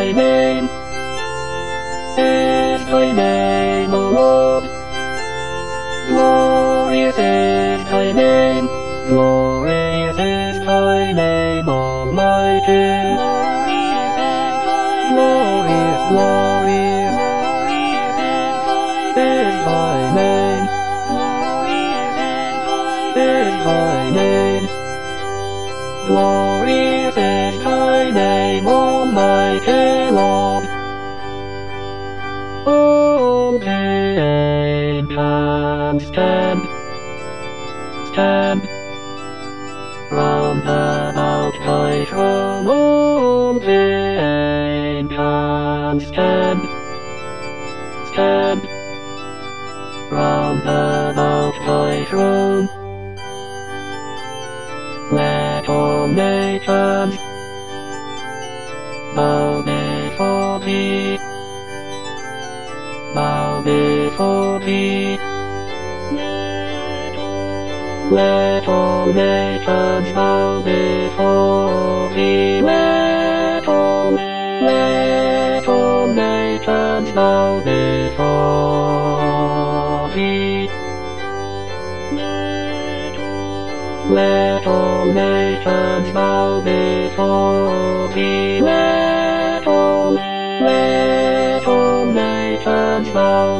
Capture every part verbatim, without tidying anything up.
thy name, is thy name, O Lord. Glorious is thy name, glorious is thy name, Almighty. Glorious, glorious is thy name, is thy name. Glorious is thy name, Almighty Lord. All the angels stand, stand round about thy throne. All the angels stand, stand round about thy throne. Let all nations bow before thee, bow before thee. Let all nations bow before thee. Let all, let all nations bow before thee. Let all nations bow before thee. Let all, let all nations bow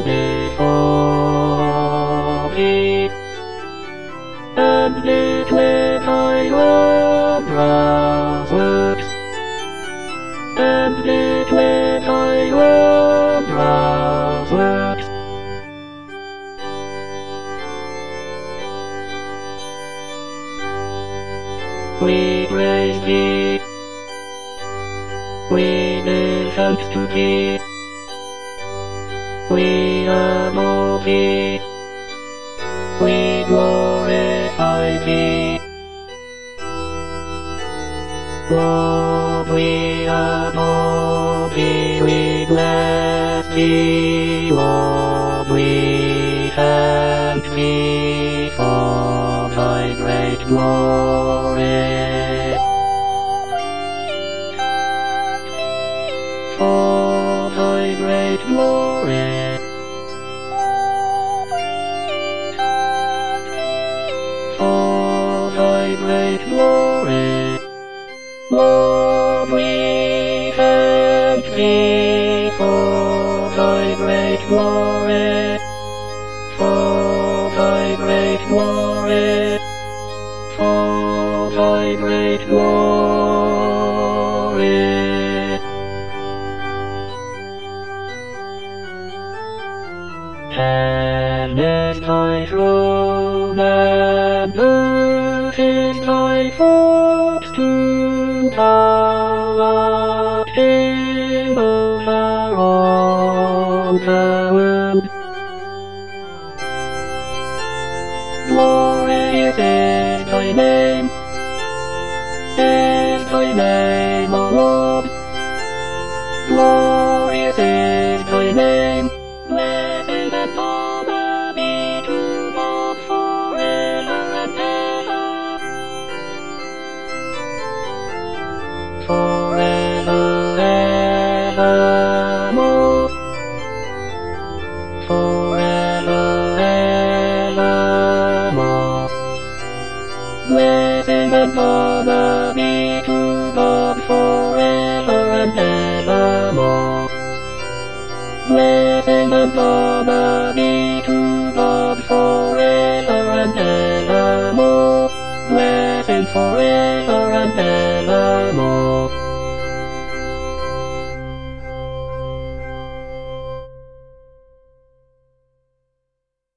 before thee. And declare thy wondrous works, and declare thy wondrous works. We praise thee, we give thanks to thee, we adore thee, we glorify thee. Lord, we adore thee, we bless thee. Lord, we thank thee for thy great glory. For thy great glory. For thy great glory. Lord, we thank thee for thy great glory. For thy great glory. For thy great glory. Heaven is thy throne, and earth is thy footstool. Thou art king over all the world. Glorious is thy name, is thy name, O Lord. Glorious is thy name. Blessing and honor be to God forever and ever. Forever, evermore. Forever, evermore. Blessing and honor be to God forever and evermore. Blessing and honor